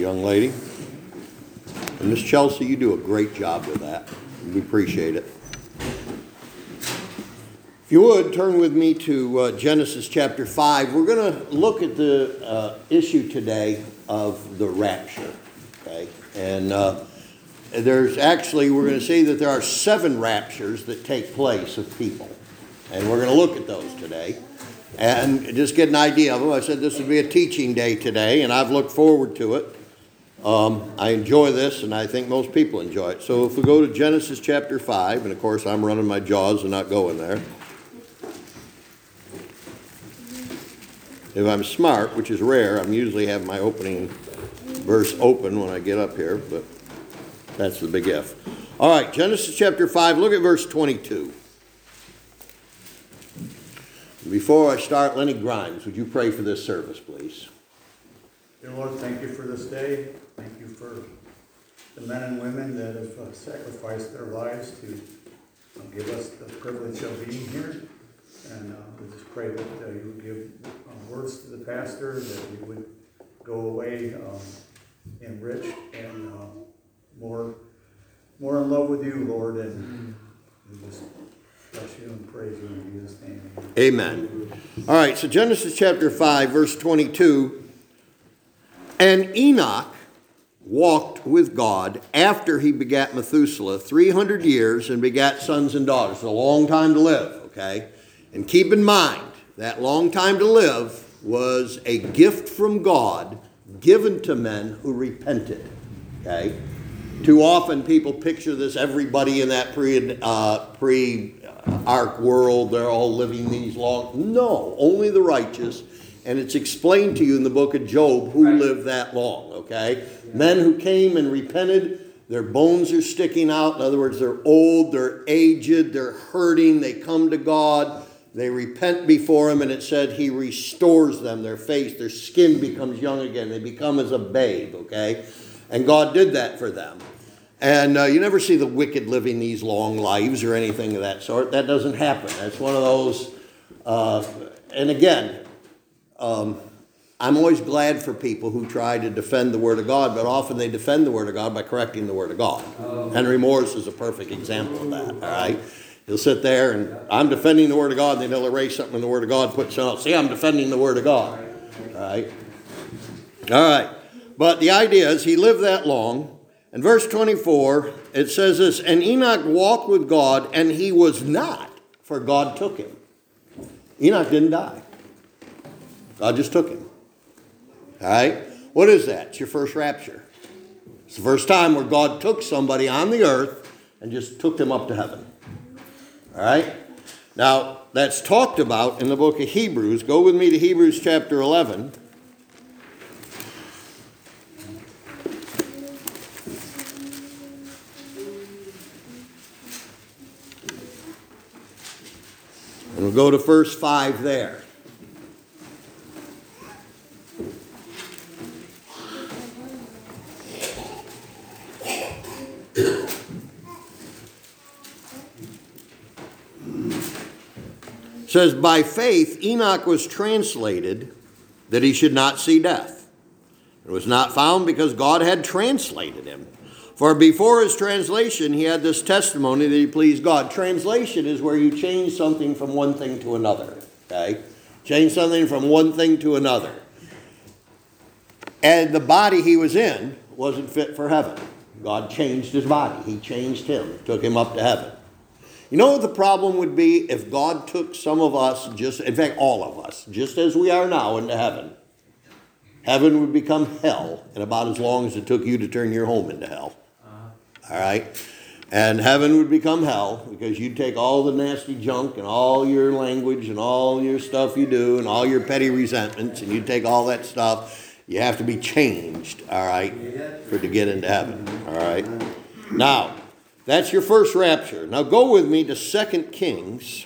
young lady. And Miss Chelsea, you do a great job with that. We appreciate it. If you would, turn with me to Genesis chapter 5. We're going to look at the issue today of the rapture. Okay? And there's actually, we're going to see that there are 7 raptures that take place of people. And we're going to look at those today and just get an idea of them. I said this would be a teaching day today, and I've looked forward to it. I enjoy this, and I think most people enjoy it. So if we go to Genesis chapter 5, and of course I'm running my jaws and not going there. If I'm smart, which is rare, I'm usually have my opening verse open when I get up here, but that's the big if. All right, Genesis chapter 5, look at verse 22. Before I start, Lenny Grimes, would you pray for this service, please? Dear Lord, thank you for this day. Thank you for the men and women that have sacrificed their lives to give us the privilege of being here. And we just pray that you would give words to the pastor, that he would go away enriched and more in love with you, Lord. And we just bless you and praise you in Jesus' name. Amen. All right, so Genesis chapter 5, verse 22. And Enoch walked with God after he begat Methuselah 300 years and begat sons and daughters. It's a long time to live, okay? And keep in mind, that long time to live was a gift from God given to men who repented, okay? Too often people picture this, everybody in that pre-ark world, they're all living these long. No, only the righteous. And it's explained to you in the book of Job who lived that long, okay? Men who came and repented, their bones are sticking out. In other words, they're old, they're aged, they're hurting. They come to God. They repent before him, and it said he restores them. Their face, their skin becomes young again. They become as a babe, okay? And God did that for them. And you never see the wicked living these long lives or anything of that sort. That doesn't happen. That's one of those, and again, I'm always glad for people who try to defend the Word of God, but often they defend the Word of God by correcting the Word of God. Henry Morris is a perfect example of that, all right? He'll sit there and, I'm defending the Word of God, and then he'll erase something in the Word of God, put something else. See, I'm defending the Word of God, all right? All right, but the idea is he lived that long. In verse 24, it says this, and Enoch walked with God, and he was not, for God took him. Enoch didn't die. God just took him. All right? What is that? It's your first rapture. It's the first time where God took somebody on the earth and just took them up to heaven. All right? Now, that's talked about in the book of Hebrews. Go with me to Hebrews chapter 11. And we'll go to verse 5 there. It says, by faith Enoch was translated that he should not see death. It was not found because God had translated him. For before his translation, he had this testimony that he pleased God. Translation is where you change something from one thing to another. Okay? Change something from one thing to another. And the body he was in wasn't fit for heaven. God changed his body. He changed him, took him up to heaven. You know what the problem would be if God took some of us, in fact, all of us, just as we are now, into heaven? Heaven would become hell in about as long as it took you to turn your home into hell. All right? And heaven would become hell because you'd take all the nasty junk and all your language and all your stuff you do and all your petty resentments, and you'd take all that stuff. You have to be changed, all right, to get into heaven, all right? Now, that's your first rapture. Now go with me to 2 Kings.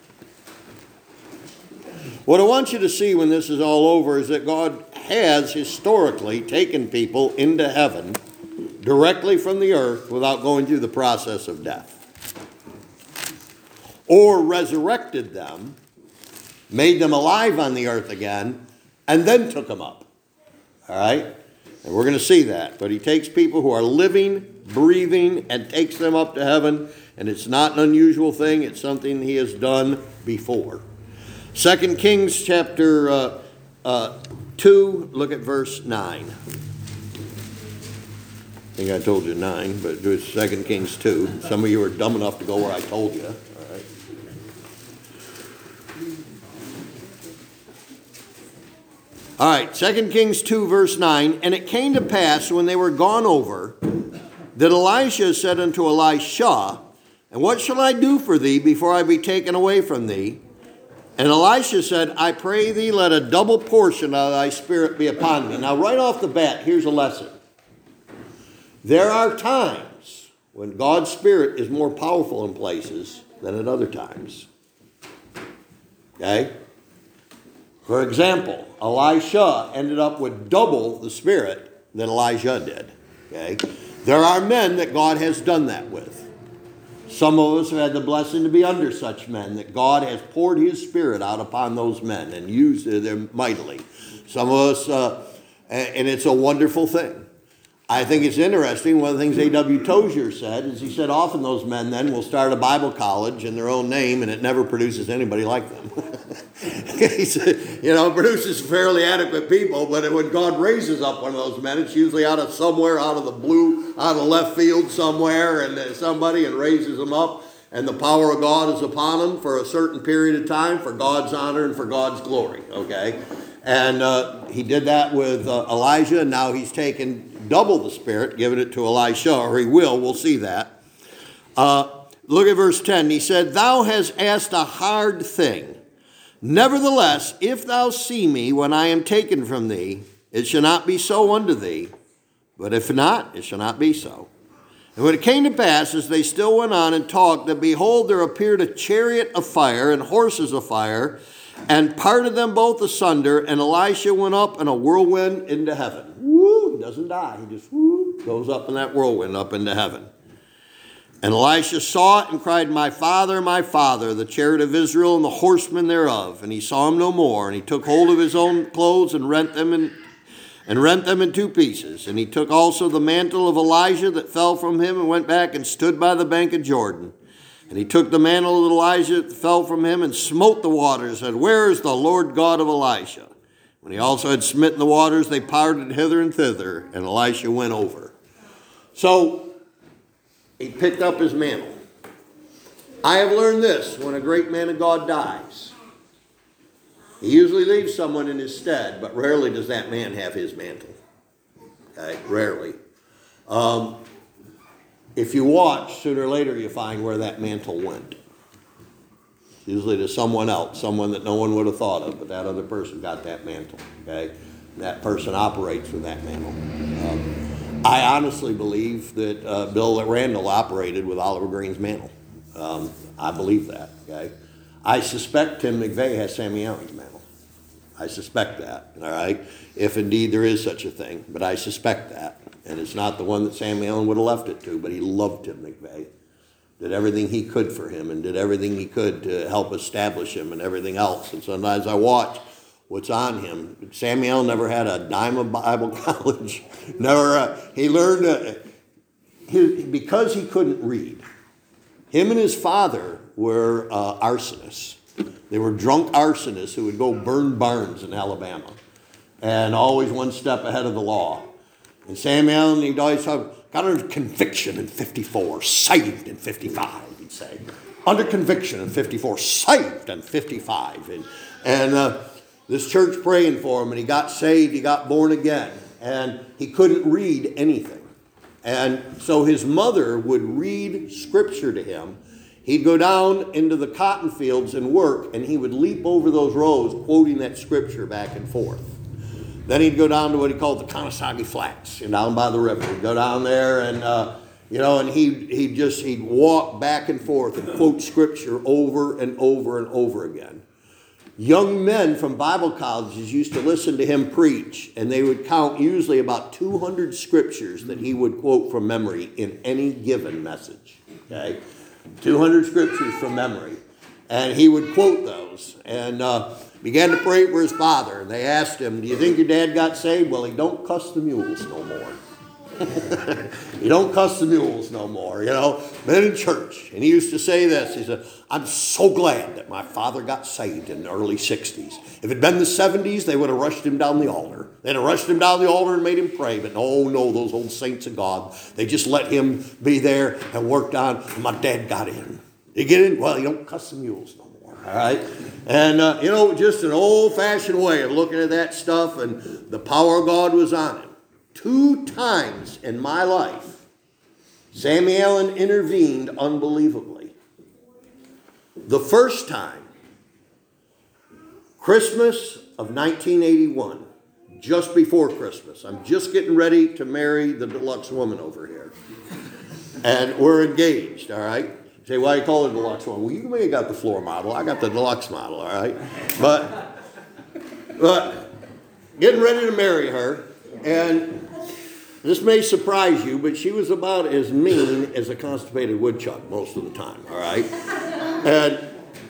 What I want you to see when this is all over is that God has historically taken people into heaven directly from the earth without going through the process of death. Or resurrected them, made them alive on the earth again, and then took them up. All right? And we're going to see that. But he takes people who are living, breathing, and takes them up to heaven. And it's not an unusual thing. It's something he has done before. 2 Kings chapter 2, look at verse 9. I think I told you 9, but it was 2 Kings 2. Some of you are dumb enough to go where I told you. All right. All right, 2 Kings 2, verse 9. And it came to pass when they were gone over, that Elisha said unto Elisha, and what shall I do for thee before I be taken away from thee? And Elisha said, I pray thee, let a double portion of thy spirit be upon me. Now, right off the bat, here's a lesson. There are times when God's Spirit is more powerful in places than at other times. Okay? For example, Elisha ended up with double the Spirit that Elijah did. Okay? There are men that God has done that with. Some of us have had the blessing to be under such men, that God has poured his Spirit out upon those men and used them mightily. Some of us, and it's a wonderful thing. I think it's interesting. One of the things A.W. Tozier said is he said often those men then will start a Bible college in their own name and it never produces anybody like them. He said, it produces fairly adequate people, but when God raises up one of those men, it's usually out of somewhere, out of the blue, out of left field somewhere, and somebody and raises them up, and the power of God is upon them for a certain period of time for God's honor and for God's glory, okay? And he did that with Elijah, and now he's taken double the Spirit, giving it to Elisha, or he will. We'll see that. Look at verse 10. He said, Thou hast asked a hard thing. Nevertheless, if thou see me when I am taken from thee, it shall not be so unto thee. But if not, it shall not be so. And when it came to pass, as they still went on and talked, that behold, there appeared a chariot of fire and horses of fire, and parted them both asunder, and Elisha went up in a whirlwind into heaven. Woo! He doesn't die. He just goes up in that whirlwind up into heaven. And Elisha saw it and cried, my father, the chariot of Israel and the horsemen thereof. And he saw him no more. And he took hold of his own clothes and rent them in two pieces. And he took also the mantle of Elijah that fell from him and went back and stood by the bank of Jordan. And he took the mantle of Elijah that fell from him and smote the waters, and said, Where is the Lord God of Elisha? When he also had smitten the waters, they parted hither and thither, and Elisha went over. So he picked up his mantle. I have learned this: when a great man of God dies, he usually leaves someone in his stead, but rarely does that man have his mantle. Okay? Rarely. If you watch, sooner or later you find where that mantle went. Usually to someone else, someone that no one would have thought of, but that other person got that mantle. Okay? That person operates with that mantle. I honestly believe that Bill Randall operated with Oliver Green's mantle. I believe that. Okay? I suspect Tim McVeigh has Sammy Allen's mantle. I suspect that. All right? If indeed there is such a thing, but I suspect that. And it's not the one that Sammy Allen would have left it to, but he loved Tim McVeigh. Did everything he could for him and did everything he could to help establish him and everything else. And sometimes I watch what's on him. Sammy Allen never had a dime of Bible college. He learned, because he couldn't read. Him and his father were arsonists. They were drunk arsonists who would go burn barns in Alabama. And always one step ahead of the law. And Sam Allen, he'd always talk, got under conviction in 54, saved in 55, he'd say. Under conviction in 54, saved in 55. And this church praying for him, and he got saved, he got born again. And he couldn't read anything. And so his mother would read scripture to him. He'd go down into the cotton fields and work, and he would leap over those rows, quoting that scripture back and forth. Then he'd go down to what he called the Conosaga Flats, down by the river. He'd go down there and, and he'd walk back and forth and quote scripture over and over and over again. Young men from Bible colleges used to listen to him preach, and they would count usually about 200 scriptures that he would quote from memory in any given message. Okay? 200 scriptures from memory. And he would quote those. And began to pray for his father. And they asked him, do you think your dad got saved? Well, he don't cuss the mules no more. He don't cuss the mules no more, Been in church. And he used to say this. He said, I'm so glad that my father got saved in the early 60s. If it had been the 70s, they would have rushed him down the altar. They'd have rushed him down the altar and made him pray. But no, those old saints of God, they just let him be there and worked on. And my dad got in. You get in? Well, you don't cuss the mules no more, all right? And, just an old-fashioned way of looking at that stuff, and the power of God was on him. 2 times in my life, Sammy Allen intervened unbelievably. The first time, Christmas of 1981, just before Christmas. I'm just getting ready to marry the deluxe woman over here. And we're engaged, all right? You say, why you call her deluxe woman? Well, you may have got the floor model. I got the deluxe model, all right? But getting ready to marry her, and this may surprise you, but she was about as mean as a constipated woodchuck most of the time, all right? And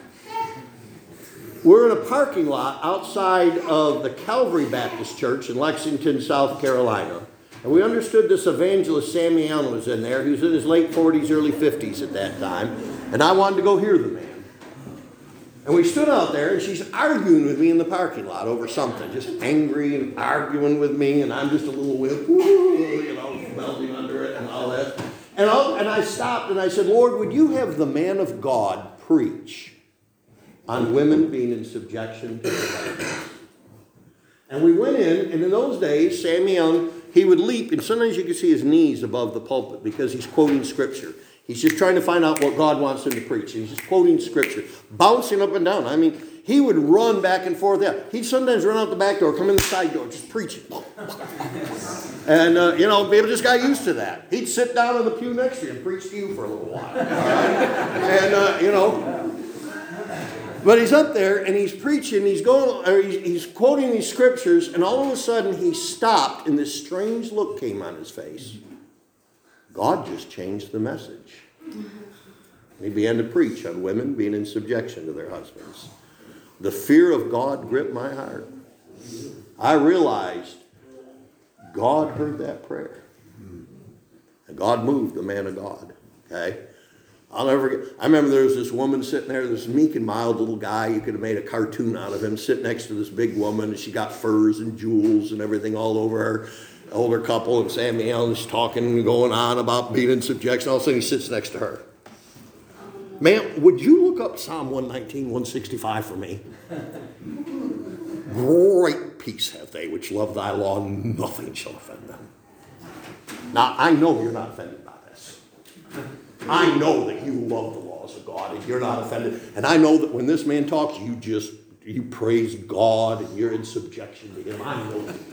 we're in a parking lot outside of the Calvary Baptist Church in Lexington, South Carolina. And we understood this evangelist, Sammy Allen, was in there. He was in his late 40s, early 50s at that time. And I wanted to go hear the man. And we stood out there, and she's arguing with me in the parking lot over something, just angry and arguing with me, and I'm just a little wimp, melting under it and all that. And I stopped and I said, Lord, would you have the man of God preach on women being in subjection to their husbands? And we went in, and in those days, Sammy Young, he would leap, and sometimes you could see his knees above the pulpit because he's quoting Scripture. He's just trying to find out what God wants him to preach. He's just quoting Scripture, bouncing up and down. I mean, he would run back and forth. Yeah. He'd sometimes run out the back door, come in the side door, just preaching. And, people just got used to that. He'd sit down in the pew next to you and preach to you for a little while. And, but he's up there and he's preaching, he's quoting these Scriptures, and all of a sudden he stopped and this strange look came on his face. God just changed the message. He began to preach on women being in subjection to their husbands. The fear of God gripped my heart. I realized God heard that prayer. And God moved the man of God. Okay? I'll never forget. I remember there was this woman sitting there, this meek and mild little guy. You could have made a cartoon out of him, sitting next to this big woman, and she got furs and jewels and everything all over her. Older couple, and Sammy Allen's talking and going on about being in subjection. All of a sudden he sits next to her. Ma'am, would you look up Psalm 119, 165 for me? Great peace have they which love thy law, nothing shall offend them. Now, I know you're not offended by this. I know that you love the laws of God and you're not offended. And I know that when this man talks, you praise God and you're in subjection to him. I know that.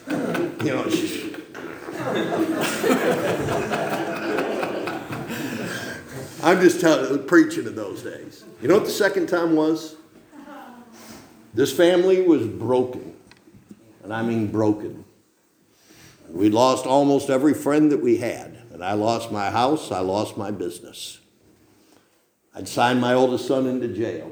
I'm just preaching in those days. You know what the second time was? This family was broken. And I mean broken. We lost almost every friend that we had. And I lost my house. I lost my business. I'd signed my oldest son into jail.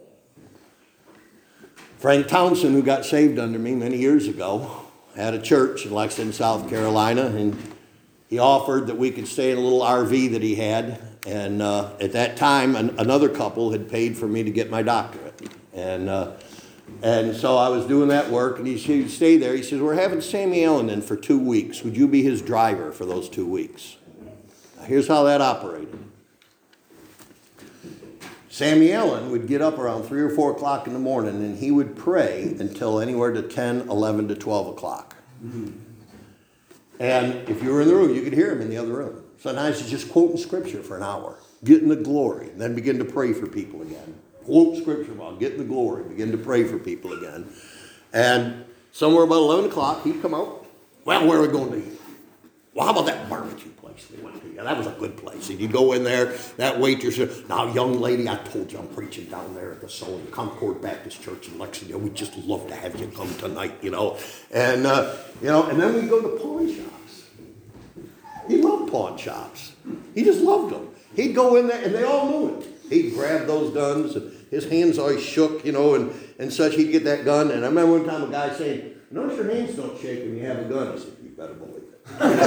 Frank Townsend, who got saved under me many years ago, had a church in Lexington, South Carolina, and he offered that we could stay in a little RV that he had. And at that time, another couple had paid for me to get my doctorate. And so I was doing that work, and he would stay there. He says, we're having Sammy Allen in for 2 weeks. Would you be his driver for those 2 weeks? Now, here's how that operated. Sammy Allen would get up around 3 or 4 o'clock in the morning, and he would pray until anywhere to 10, 11 to 12 o'clock. Mm-hmm. And if you were in the room, you could hear him in the other room. Sometimes he's just quoting Scripture for an hour, getting the glory, and then begin to pray for people again. Quote Scripture while getting the glory, begin to pray for people again. And somewhere about 11 o'clock, he'd come out. Well, where are we going to eat? Well, how about that barbecue place we went to? Yeah, that was a good place. And you go in there, that waitress said, now, young lady, I told you I'm preaching down there at the Concord Baptist Church in Lexington. We'd just love to have you come tonight, And, and then we'd go to pawn shops. He loved pawn shops. He just loved them. He'd go in there, and they all knew him. He'd grab those guns, and his hands always shook, and such. He'd get that gun, and I remember one time a guy saying, "Notice your hands don't shake when you have a gun." I said, "You better believe it."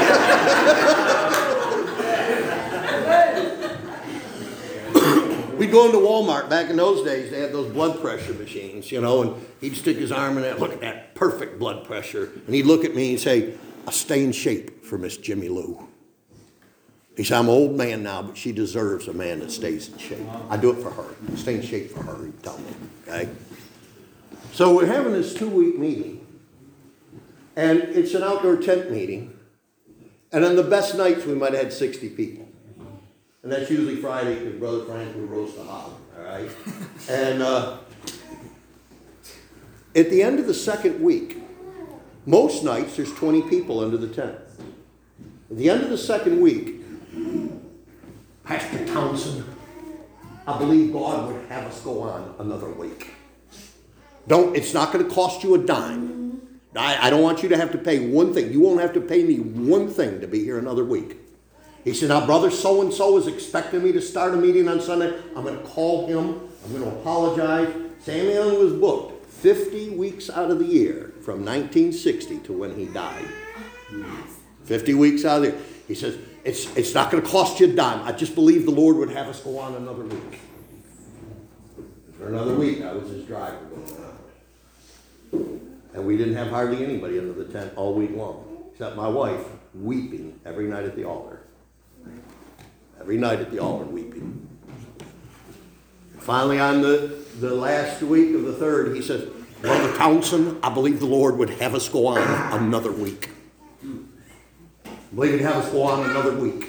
We'd go into Walmart. Back in those days, they had those blood pressure machines, and he'd stick his arm in there, look at that perfect blood pressure. And he'd look at me and say, "I stay in shape for Miss Jimmy Lou." He said, "I'm an old man now, but she deserves a man that stays in shape. I do it for her. I stay in shape for her," he'd tell me. Okay? So we're having this 2-week meeting. And it's an outdoor tent meeting. And on the best nights, we might have had 60 people. And that's usually Friday because Brother Frank would roast the hog. All right? And at the end of the second week, most nights there's 20 people under the tent. At the end of the second week, "Pastor Townsend, I believe God would have us go on another week. It's not going to cost you a dime. I don't want you to have to pay one thing. You won't have to pay me one thing to be here another week." He said, "Now, brother so-and-so is expecting me to start a meeting on Sunday. I'm going to call him. I'm going to apologize." Sammy Allen was booked 50 weeks out of the year from 1960 to when he died. 50 weeks out of the year. He says, it's not going to cost you a dime. I just believe the Lord would have us go on another week. For another week, I was his driver going on. And we didn't have hardly anybody under the tent all week long, except my wife weeping every night at the altar. Every night at the altar weeping. Finally, on the last week of the third, he says, "Brother Townsend, I believe the Lord would have us go on another week. I believe he'd have us go on another week."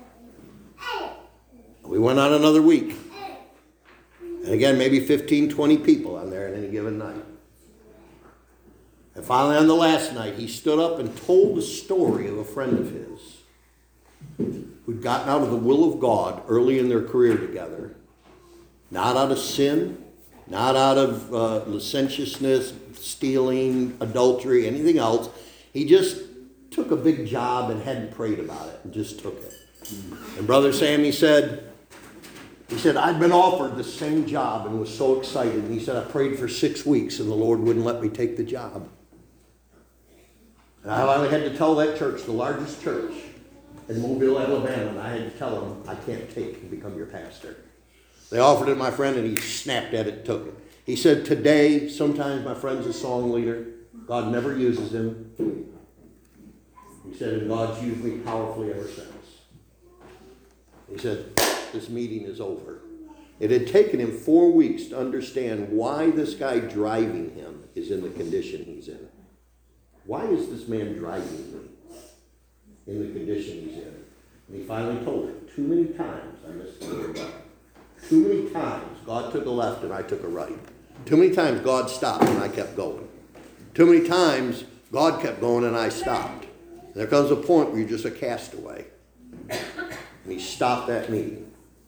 We went on another week. And again, maybe 15, 20 people on there at any given night. And finally, on the last night, he stood up and told the story of a friend of his who'd gotten out of the will of God early in their career together. Not out of sin, not out of licentiousness, stealing, adultery, anything else. He just took a big job and hadn't prayed about it and just took it. And Brother Sammy said, "I'd been offered the same job and was so excited." And he said, "I prayed for 6 weeks and the Lord wouldn't let me take the job. And I finally had to tell that church, the largest church in Mobile, Alabama, and I had to tell them, I can't take and become your pastor." They offered it to my friend and he snapped at it and took it. He said, "Today, sometimes my friend's a song leader. God never uses him." He said, "And God's used me powerfully ever since." He said, "This meeting is over." It had taken him 4 weeks to understand why this guy driving him is in the condition he's in. Why is this man driving me in the condition he's in? And he finally told him, "Too many times I missed the right. Too many times God took a left and I took a right. Too many times God stopped and I kept going. Too many times God kept going and I stopped. And there comes a point where you're just a castaway." And he stopped that meeting.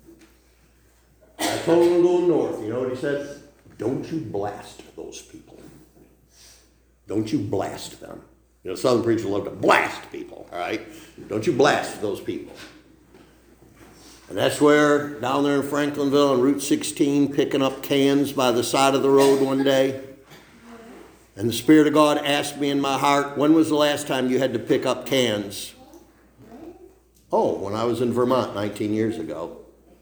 I told him to go north. You know what he said? "Don't you blast those people. Don't you blast them." Southern preachers love to blast people, all right? Don't you blast those people. And that's where, down there in Franklinville on Route 16, picking up cans by the side of the road one day. And the Spirit of God asked me in my heart, "When was the last time you had to pick up cans?" "Oh, when I was in Vermont 19 years ago."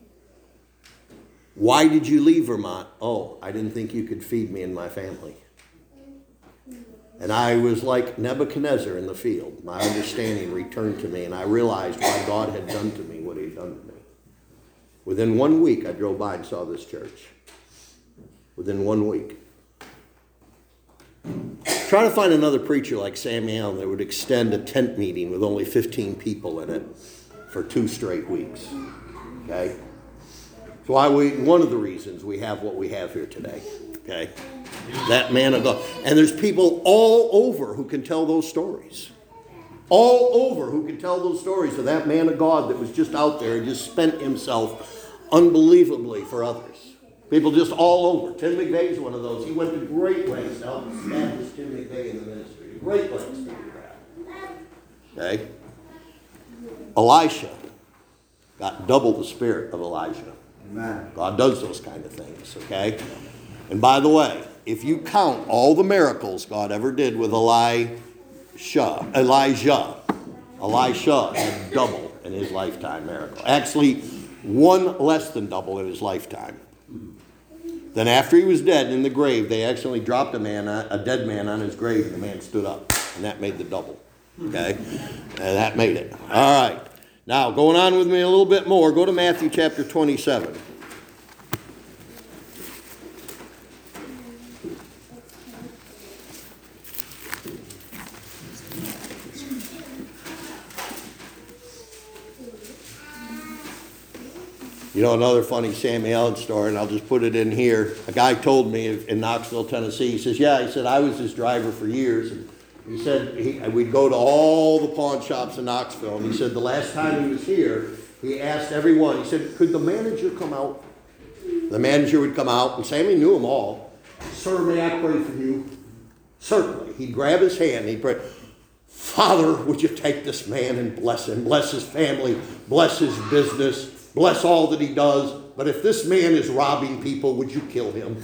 "Why did you leave Vermont?" "Oh, I didn't think you could feed me and my family." And I was like Nebuchadnezzar in the field. My understanding returned to me, and I realized why God had done to me what he had done to me. Within 1 week, I drove by and saw this church. Within 1 week. Try to find another preacher like Sammy Allen that would extend a tent meeting with only 15 people in it for 2 straight weeks. Okay? So one of the reasons we have what we have here today. Okay? That man of God. And there's people all over who can tell those stories. All over who can tell those stories of that man of God that was just out there and just spent himself unbelievably for others. People just all over. Tim McVeigh's one of those. He went to great lengths to help establish Tim McVeigh in the ministry. Great lengths to do that. Okay? Elisha got double the spirit of Elijah. Amen. God does those kind of things, okay? And by the way, if you count all the miracles God ever did with Elijah had double in his lifetime miracle. Actually, one less than double in his lifetime. Then after he was dead in the grave, they actually dropped a dead man on his grave, and the man stood up. And that made the double. Okay? And that made it. All right. Now, going on with me a little bit more, go to Matthew chapter 27. You know, another funny Sammy Allen story, and I'll just put it in here. A guy told me in Knoxville, Tennessee, he says, I was his driver for years. And he said we'd go to all the pawn shops in Knoxville. And he said the last time he was here, he asked everyone, he said, could the manager come out? The manager would come out, and Sammy knew them all. Sir, may I pray for you? Certainly. He'd grab his hand, and he'd pray, Father, would you take this man and bless him, bless his family, bless his business, bless all that he does. But if this man is robbing people, would you kill him?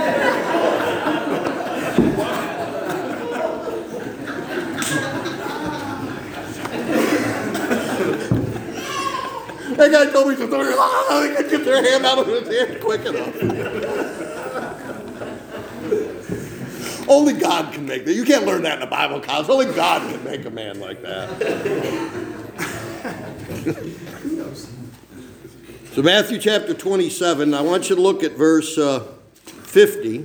That guy told me to they could get their hand out of his hand quick enough. Only God can make that. You can't learn that in a Bible college. Only God can make a man like that. So Matthew chapter 27, I want you to look at verse 50.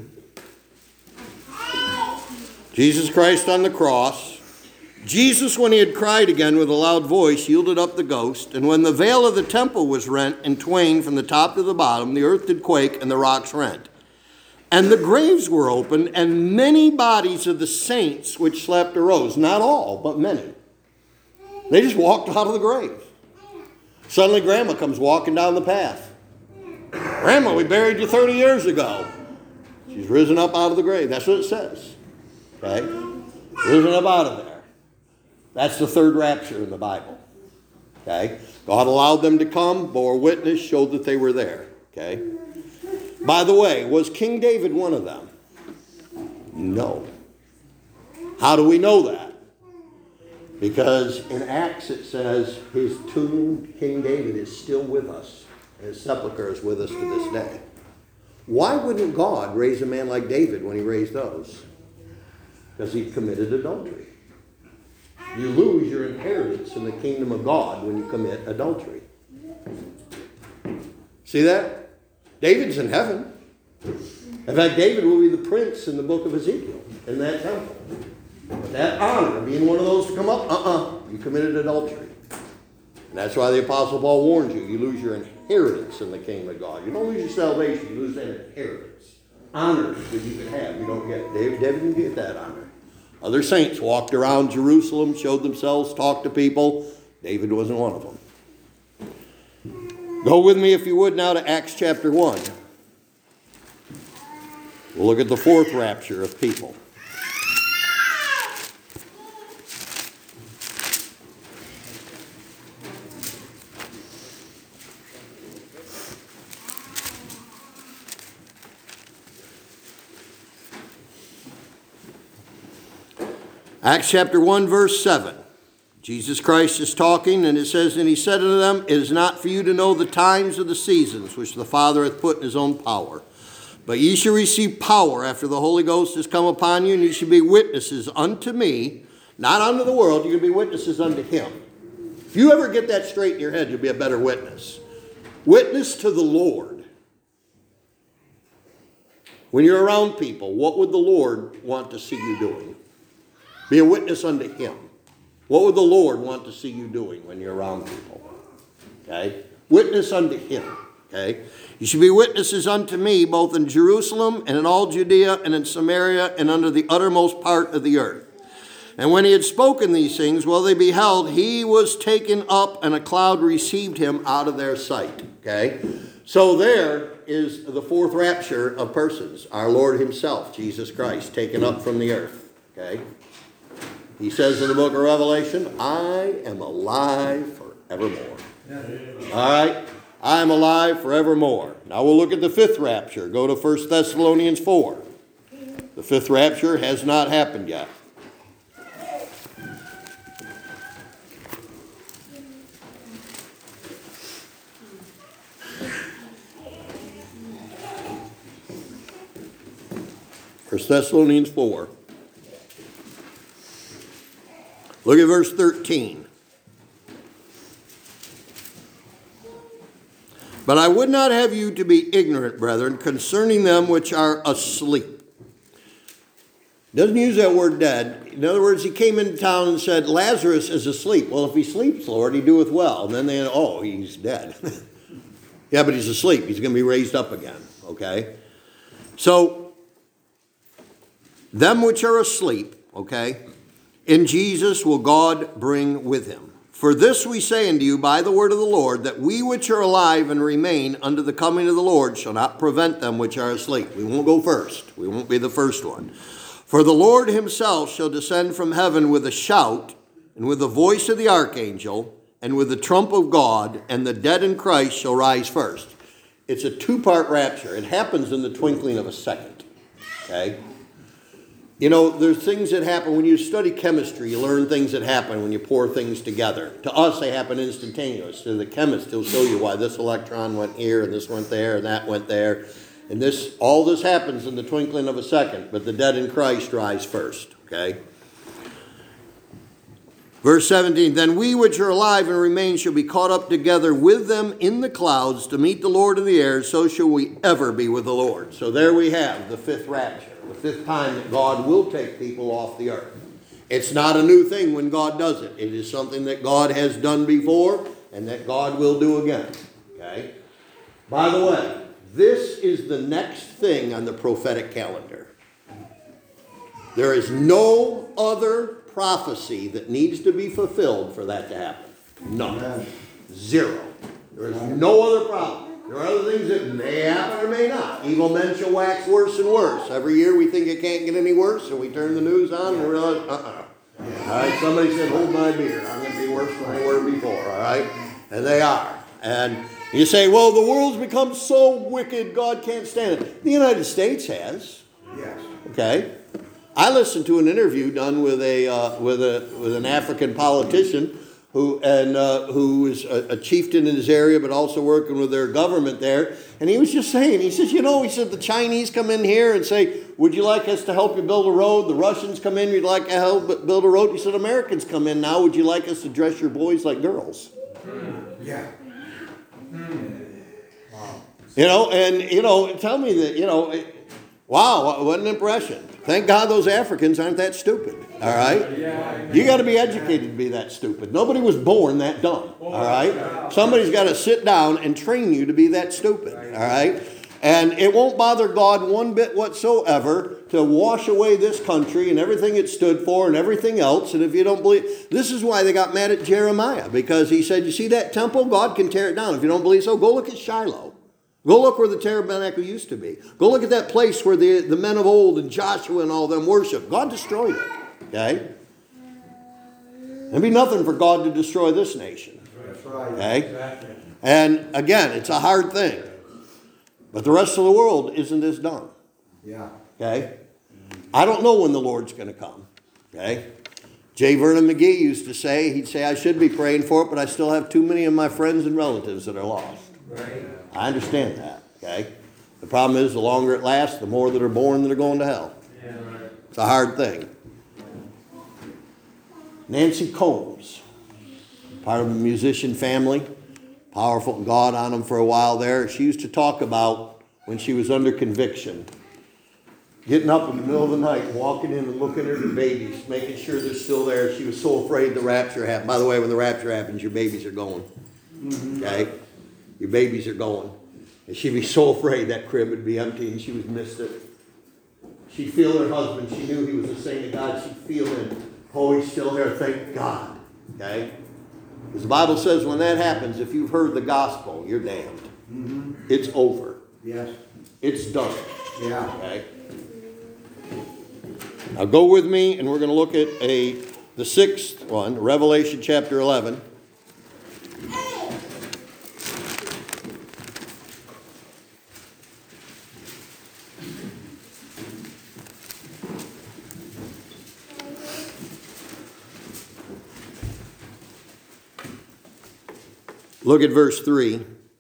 Jesus Christ on the cross. Jesus, when he had cried again with a loud voice, yielded up the ghost. And when the veil of the temple was rent in twain from the top to the bottom, the earth did quake and the rocks rent. And the graves were opened, and many bodies of the saints which slept arose. Not all, but many. They just walked out of the grave. Suddenly Grandma comes walking down the path. Grandma, we buried you 30 years ago. She's risen up out of the grave. That's what it says. Okay? Risen up out of there. That's the third rapture in the Bible. Okay? God allowed them to come, bore witness, showed that they were there. Okay? By the way, was King David one of them? No. How do we know that? Because in Acts it says his tomb, King David, is still with us. His sepulcher is with us to this day. Why wouldn't God raise a man like David when he raised those? Because he committed adultery. You lose your inheritance in the kingdom of God when you commit adultery. See that? David's in heaven. In fact, David will be the prince in the book of Ezekiel in that temple. But that honor, being one of those to come up, you committed adultery. And that's why the Apostle Paul warns you. You lose your inheritance in the kingdom of God. You don't lose your salvation. You lose that inheritance. Honor that you could have. You don't get. David didn't get that honor. Other saints walked around Jerusalem, showed themselves, talked to people. David wasn't one of them. Go with me, if you would, now to Acts chapter 1. We'll look at the fourth rapture of people. Acts chapter 1, verse 7. Jesus Christ is talking, and it says, And he said unto them, It is not for you to know the times or the seasons which the Father hath put in his own power. But ye shall receive power after the Holy Ghost is come upon you, and ye shall be witnesses unto me, not unto the world, you're going to be witnesses unto him. If you ever get that straight in your head, you'll be a better witness. Witness to the Lord. When you're around people, what would the Lord want to see you doing? Be a witness unto him. What would the Lord want to see you doing when you're around people? Okay? Witness unto him. Okay? You should be witnesses unto me, both in Jerusalem and in all Judea and in Samaria and under the uttermost part of the earth. And when he had spoken these things, while they beheld, he was taken up, and a cloud received him out of their sight. Okay? So there is the fourth rapture of persons. Our Lord himself, Jesus Christ, taken up from the earth. Okay? He says in the book of Revelation, I am alive forevermore. All right? I am alive forevermore. Now we'll look at the fifth rapture. Go to 1 Thessalonians 4. The fifth rapture has not happened yet. First Thessalonians 4. Look at verse 13. But I would not have you to be ignorant, brethren, concerning them which are asleep. Doesn't use that word dead. In other words, he came into town and said, Lazarus is asleep. Well, if he sleeps, Lord, he doeth well. And then they, oh, he's dead. Yeah, but he's asleep. He's going to be raised up again. Okay? So, them which are asleep, okay, in Jesus will God bring with him. For this we say unto you by the word of the Lord, that we which are alive and remain unto the coming of the Lord shall not prevent them which are asleep. We won't go first. We won't be the first one. For the Lord himself shall descend from heaven with a shout, and with the voice of the archangel, and with the trump of God, and the dead in Christ shall rise first. It's a two-part rapture. It happens in the twinkling of a second. Okay? You know, there's things that happen when you study chemistry. You learn things that happen when you pour things together. To us, they happen instantaneous. To the chemist, he'll show you why this electron went here, and this went there, and that went there. And all this happens in the twinkling of a second. But the dead in Christ rise first. Okay? Verse 17, then we which are alive and remain shall be caught up together with them in the clouds to meet the Lord in the air, so shall we ever be with the Lord. So there we have the fifth rapture, the fifth time that God will take people off the earth. It's not a new thing when God does it. It is something that God has done before and that God will do again. Okay? By the way, this is the next thing on the prophetic calendar. There is no other prophecy that needs to be fulfilled for that to happen. None. Zero. There is no other problem. There are other things that may happen or may not. Evil men shall wax worse and worse. Every year we think it can't get any worse, so we turn the news on and we realize, All right, somebody said, hold my beer. I'm going to be worse than they were before, all right? And they are. And you say, well, the world's become so wicked, God can't stand it. The United States has. Yes. Okay? I listened to an interview done with an African politician who is a chieftain in his area, but also working with their government there. And he was just saying, he says, the Chinese come in here and say, would you like us to help you build a road? The Russians come in, you'd like to help build a road? He said, Americans come in now, would you like us to dress your boys like girls? Yeah. Wow. Tell me that, wow, what an impression. Thank God those Africans aren't that stupid, all right? You got to be educated to be that stupid. Nobody was born that dumb, all right? Somebody's got to sit down and train you to be that stupid, all right? And it won't bother God one bit whatsoever to wash away this country and everything it stood for and everything else. And if you don't believe, this is why they got mad at Jeremiah, because he said, you see that temple? God can tear it down. If you don't believe so, go look at Shiloh. Go look where the tabernacle used to be. Go look at that place where the men of old and Joshua and all them worshiped. God destroyed it. Okay? It'd be nothing for God to destroy this nation. That's right. Okay? Exactly. And again, it's a hard thing. But the rest of the world isn't as done. Yeah. Okay? I don't know when the Lord's going to come. Okay? J. Vernon McGee used to say, he'd say, I should be praying for it, but I still have too many of my friends and relatives that are lost. Right. I understand that, okay? The problem is the longer it lasts, the more that are born that are going to hell. Yeah, right. It's a hard thing. Nancy Combs, part of a musician family, powerful God on them for a while there. She used to talk about when she was under conviction, getting up in the middle of the night, walking in and looking at her babies, making sure they're still there. She was so afraid the rapture happened. By the way, when the rapture happens, your babies are going, okay? Your babies are going. And she'd be so afraid that crib would be empty and she would miss it. She'd feel her husband. She knew he was a saint of God. She'd feel him. Oh, he's still there. Thank God. Okay? Because the Bible says when that happens, if you've heard the gospel, you're damned. Mm-hmm. It's over. Yes. It's done. Yeah. Okay? Now go with me and we're going to look at the sixth one, Revelation chapter 11. Look at verse 3.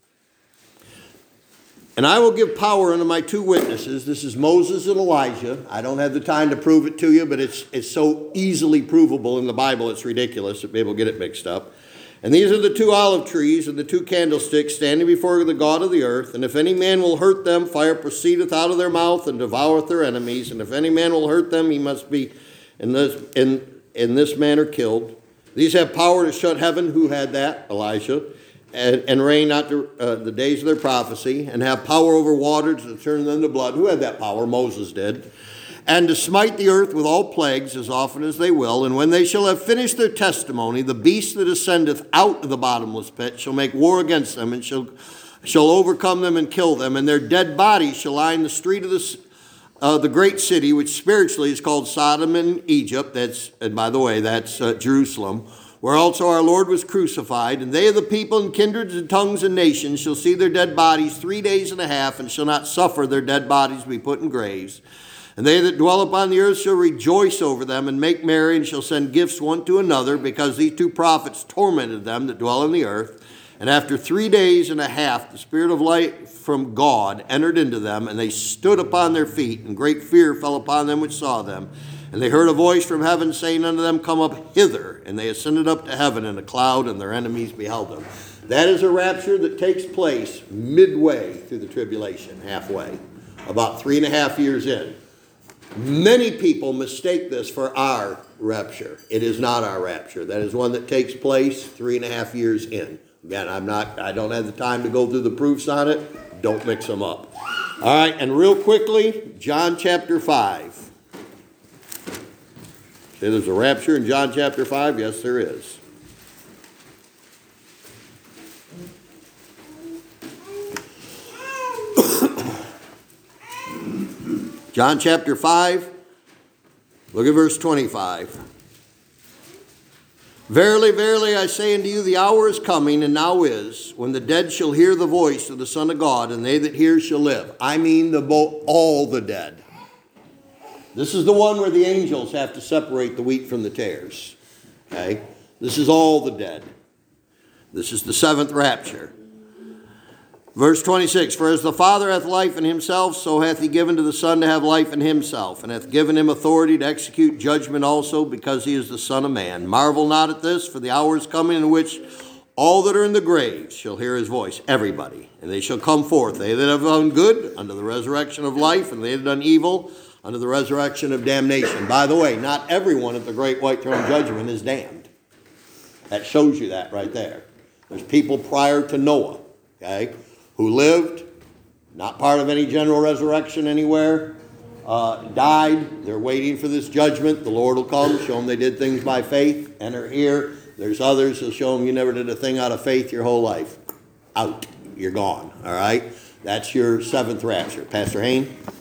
And I will give power unto my two witnesses. This is Moses and Elijah. I don't have the time to prove it to you, but it's so easily provable in the Bible, it's ridiculous that people get it mixed up. And these are the two olive trees and the two candlesticks standing before the God of the earth. And if any man will hurt them, fire proceedeth out of their mouth and devoureth their enemies. And if any man will hurt them, he must be in this manner killed. These have power to shut heaven. Who had that? Elijah. And rain not the days of their prophecy, and have power over waters to turn them to blood. Who had that power? Moses did. And to smite the earth with all plagues as often as they will. And when they shall have finished their testimony, the beast that ascendeth out of the bottomless pit shall make war against them, and shall overcome them and kill them. And their dead bodies shall lie in the street of the great city, which spiritually is called Sodom and Egypt. And by the way, that's Jerusalem, where also our Lord was crucified. And they of the people and kindreds and tongues and nations shall see their dead bodies 3 days and a half, and shall not suffer their dead bodies to be put in graves. And they that dwell upon the earth shall rejoice over them, and make merry, and shall send gifts one to another, because these two prophets tormented them that dwell on the earth. And after 3 days and a half, the Spirit of life from God entered into them, and they stood upon their feet, and great fear fell upon them which saw them. And they heard a voice from heaven saying unto them, Come up hither. And they ascended up to heaven in a cloud, and their enemies beheld them. That is a rapture that takes place midway through the tribulation, halfway, about 3.5 years in. Many people mistake this for our rapture. It is not our rapture. That is one that takes place 3.5 years in. Again, I don't have the time to go through the proofs on it. Don't mix them up. All right, and real quickly, John chapter 5. Say there's a rapture in John chapter 5? Yes, there is. John chapter 5, look at verse 25. Verily, verily, I say unto you, the hour is coming, and now is, when the dead shall hear the voice of the Son of God, and they that hear shall live. I mean all the dead. This is the one where the angels have to separate the wheat from the tares. Okay? This is all the dead. This is the seventh rapture. Verse 26, For as the Father hath life in himself, so hath he given to the Son to have life in himself, and hath given him authority to execute judgment also, because he is the Son of Man. Marvel not at this, for the hour is coming in which all that are in the graves shall hear his voice, everybody. And they shall come forth, they that have done good, unto the resurrection of life, and they that have done evil, unto the resurrection of damnation. By the way, not everyone at the great white throne judgment is damned. That shows you that right there. There's people prior to Noah, okay, who lived, not part of any general resurrection anywhere, died. They're waiting for this judgment. The Lord will come, show them they did things by faith, enter here. There's others who'll show them you never did a thing out of faith your whole life. Out. You're gone. All right? That's your seventh rapture. Pastor Hayne?